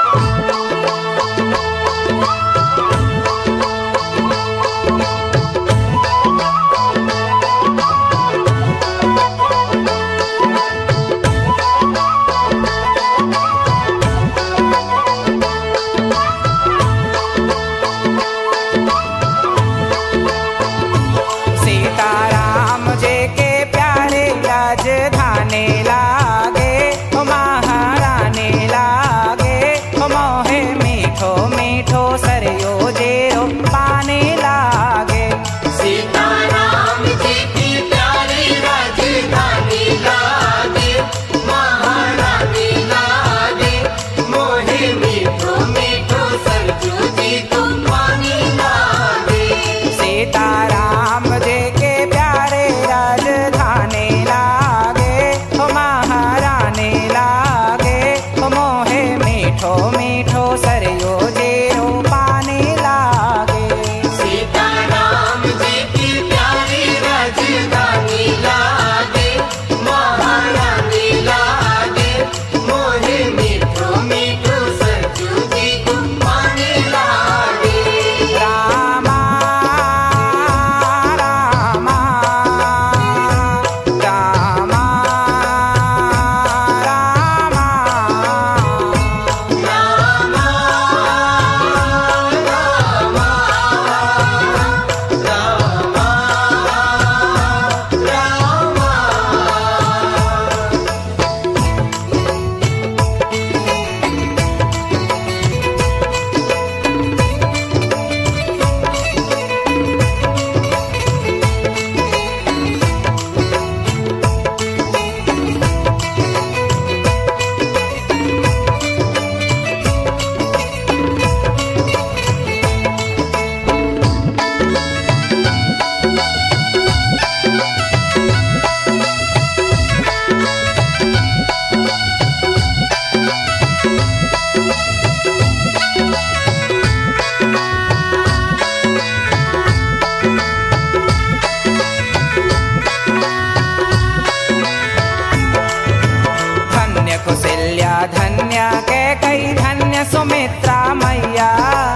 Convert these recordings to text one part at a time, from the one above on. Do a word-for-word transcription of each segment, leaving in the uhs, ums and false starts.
सुमित्रा मैया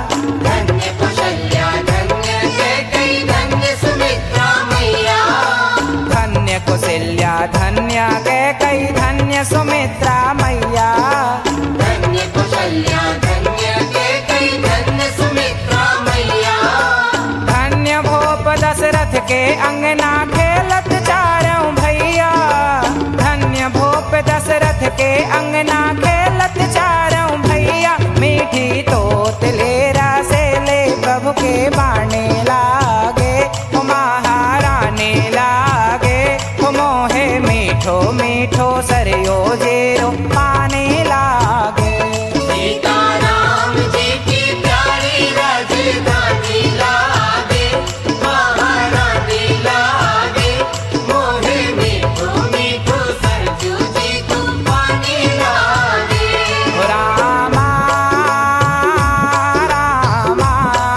धन्य कौशल्या धन्य कैकेयी धन्य सुमित्रा मैया धन्य कौशल्या धन्य कैकेयी धन्य सुमित्रा मैया धन्य कौशल्या धन्य कैकेयी धन्य सुमित्रा मैया धन्य भोप दशरथ के अंगना खेलत चारों भैया धन्य भोप दशरथ के अंगना खेलत चारों भैया मीठी तोत लेरा से ले प्रभु के बाणे लागे हो महारानी लागे हो मोहे मीठो मीठो सरयो जेरो पानी लागे सीताराम जी की प्यारी राजधानी लागे महारानी लागे मोहे मीठो मीठो सरजू जी को पानी लागे रामा रामा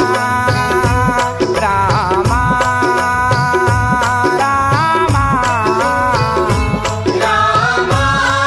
रामा रामा रामा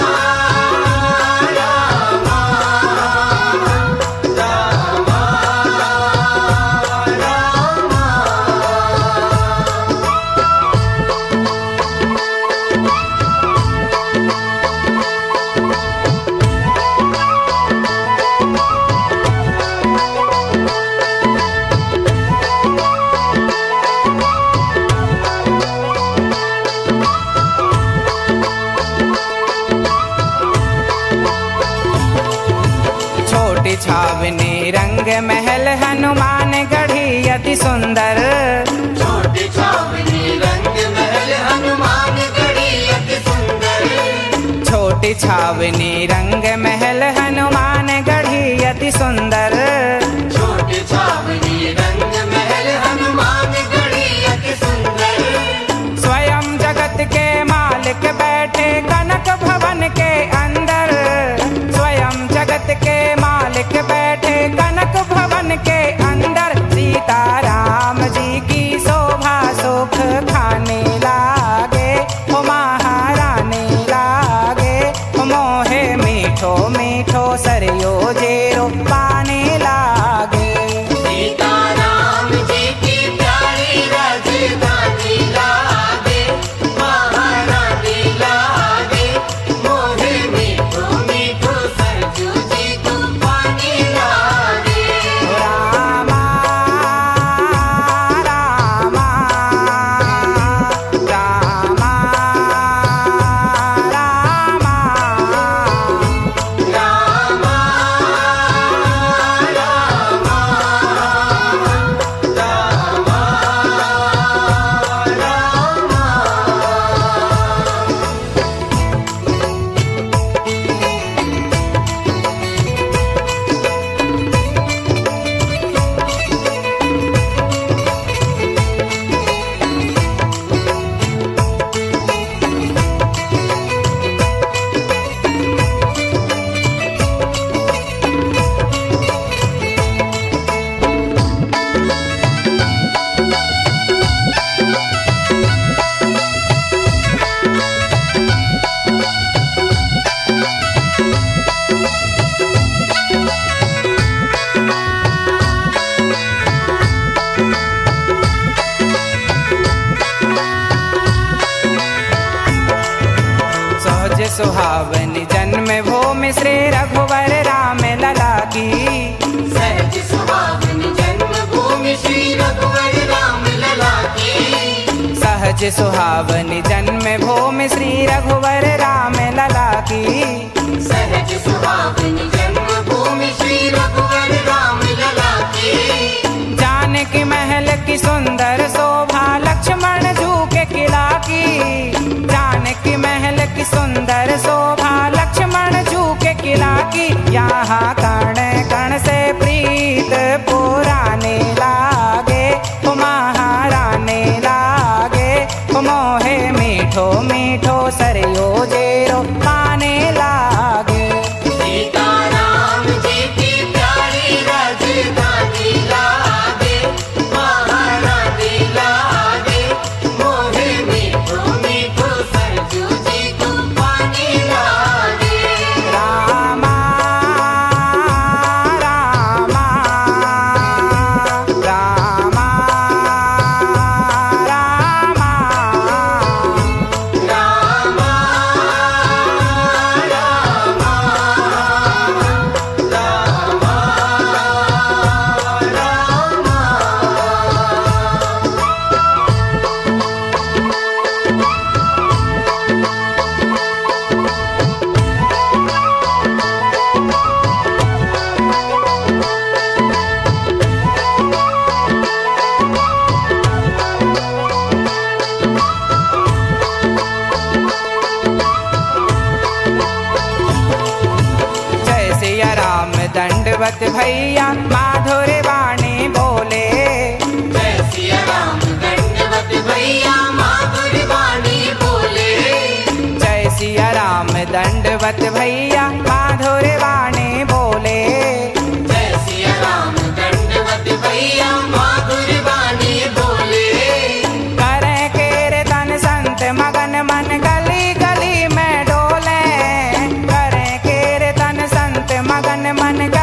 छोटी छावनी रंग महल हनुमान गढ़ी अति सुंदर छोटी छावनी रंग महल हनुमान गढ़ी अति सुंदर छोटी छावनी रंग महल हनुमान गढ़ी अति सुंदर छोटी छावनी रंग महल हनुमान गढ़ी अति सुंदर स्वयं जगत के मालिक बैठे कनक भवन के अंदर स्वयं जगत के मालिक बैठे कनक भवन के अंदर सीताराम जी की शोभा सुख खाने लागे हो महारानी लागे हो मोहे मीठो मीठो सर जेरो पाने लागे। सीताराम जी की प्यारी राजधानी लागे, महारानी लागे, मोहे मीठो मीठो सरजू जी को पानी लागे। रामा रामा रामा रामा रामा सहज सुहावनी जन्म भूमि श्री रघुवर राम लला की। सहज सुहावनी जन्मभूमि श्री रघुवर राम लला की। सहज सुहावनी जन्म भूमि श्री रघुवर राम लला की। सहज सुहावनी जन्मभूमि श्री रघुवर राम लला की। जानकी महल की सुंदर शोभा लक्ष्मण जू के किला की। जानकी महल की सुंदर शोभा लक्ष्मण जू के किला की। यहाँ कण कण से प्रीत पुराने लागे, ओ महाराने लागे, ओ मोहे मीठो मीठो सरयो जेरो पाने लागे। सीताराम जी की प्यारी राजधानी लागे, महारानी लागे, मोहे मीठो मीठो सरजू जी को पानी लागे। रामा रामा रामा रामा रामा जय सिया राम दंडवत भैया माधुर वाणी बोले। जय सिया राम दंडवत भैया माधुर वाणी बोले। जय सिया राम दंडवत भैया माधुर वाणी बोले। जय सिया राम दंडवत भैया माधुर वाणी बोले। करें कीर्तन संत मगन मन गली गली में डोले। करें कीर्तन संत मगन मन